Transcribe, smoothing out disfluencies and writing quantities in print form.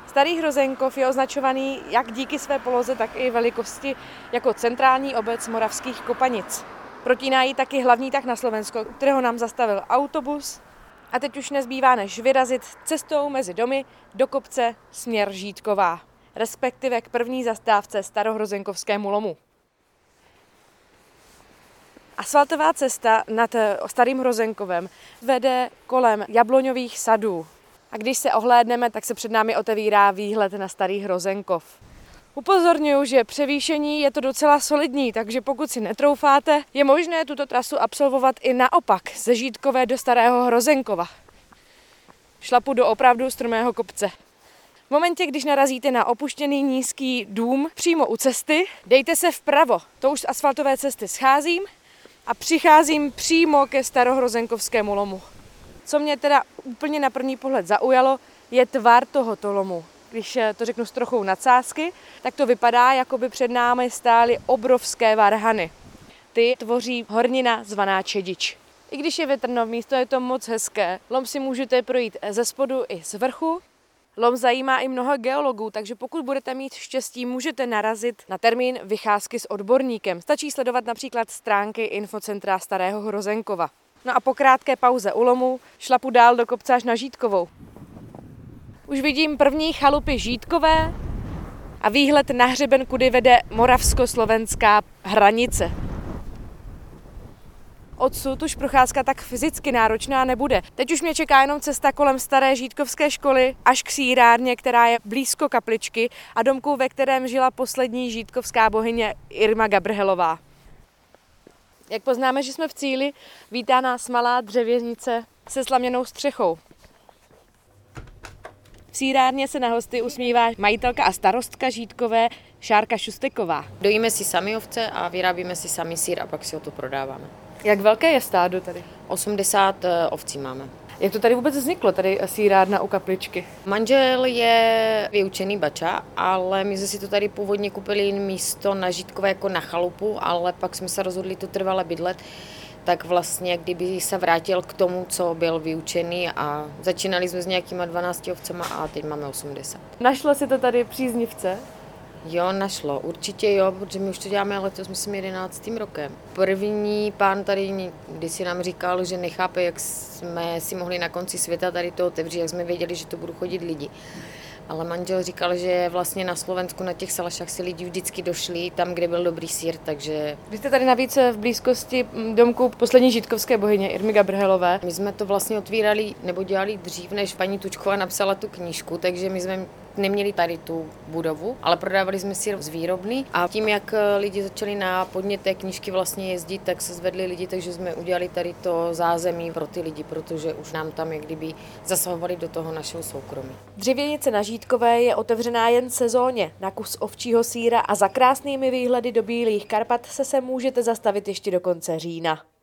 Starý Hrozenkov je označovaný jak díky své poloze, tak i velikosti jako centrální obec Moravských Kopanic. Protíná ji taky hlavní tah na Slovensko, u kterého nám zastavil autobus. A teď už nezbývá než vyrazit cestou mezi domy do kopce směr Žítková, respektive k první zastávce Starohrozenkovskému lomu. Asfaltová cesta nad Starým Hrozenkovem vede kolem jabloňových sadů. A když se ohlédneme, tak se před námi otevírá výhled na Starý Hrozenkov. Upozorňuji, že převýšení je to docela solidní, takže pokud si netroufáte, je možné tuto trasu absolvovat i naopak, ze Žítkové do Starého Hrozenkova. Šlapu do opravdu strmého kopce. V momentě, když narazíte na opuštěný nízký dům přímo u cesty, dejte se vpravo. To už z asfaltové cesty scházím a přicházím přímo ke Starohrozenkovskému lomu. Co mě teda úplně na první pohled zaujalo, je tvar tohoto lomu. Když to řeknu s trochou nadsázky, tak to vypadá, jako by před námi stály obrovské varhany. Ty tvoří hornina zvaná Čedič. I když je větrno, místo je to moc hezké. Lom si můžete projít ze spodu i z vrchu. Lom zajímá i mnoho geologů, takže pokud budete mít štěstí, můžete narazit na termín vycházky s odborníkem. Stačí sledovat například stránky infocentra Starého Hrozenkova. No a po krátké pauze u lomu šlapu dál do kopce až na Žítkovou. Už vidím první chalupy Žítkové a výhled na hřeben, kudy vede moravsko-slovenská hranice. Odsud už procházka tak fyzicky náročná nebude. Teď už mě čeká jenom cesta kolem staré žítkovské školy až k sýrárně, která je blízko kapličky a domku, ve kterém žila poslední žítkovská bohyně Irma Gabrhelová. Jak poznáme, že jsme v cíli, vítá nás malá dřevěznice se slaměnou střechou. V sýrárně se na hosty usmívá majitelka a starostka Žítkové Šárka Šusteková. Dojíme si sami ovce a vyrábíme si sami sýr a pak si ho to prodáváme. Jak velké je stádo tady? 80 ovcí máme. Jak to tady vůbec vzniklo, tady sýrárna u kapličky? Manžel je vyučený bača, ale my jsme si to tady původně koupili místo na Žítkové jako na chalupu, ale pak jsme se rozhodli tu trvale bydlet, tak vlastně kdyby se vrátil k tomu, co byl vyučený a začínali jsme s nějakýma 12 ovcema a teď máme 80. Našlo si to tady příznivce? Jo, našlo, určitě jo, protože my už to děláme letos, myslím, 11. rokem. První pán tady kdysi nám říkal, že nechápe, jak jsme si mohli na konci světa tady to otevřít, jak jsme věděli, že to budou chodit lidi. Ale manžel říkal, že vlastně na Slovensku na těch salašách si lidi vždycky došli tam, kde byl dobrý sýr, takže... Vy jste tady navíc v blízkosti domku poslední žítkovské bohyně Irmy Gabrhelové. My jsme to vlastně otvírali nebo dělali dřív, než paní Tučková napsala tu knížku, takže my jsme neměli tady tu budovu, ale prodávali jsme sýr z výrobny a tím, jak lidi začali na podnět té knížky vlastně jezdit, tak se zvedli lidi, takže jsme udělali tady to zázemí pro ty lidi, protože už nám tam jak kdyby zasahovali do toho našeho soukromí. Dřevěnice na Žítkové je otevřená jen sezóně na kus ovčího sýra a za krásnými výhledy do Bílých Karpat se můžete zastavit ještě do konce října.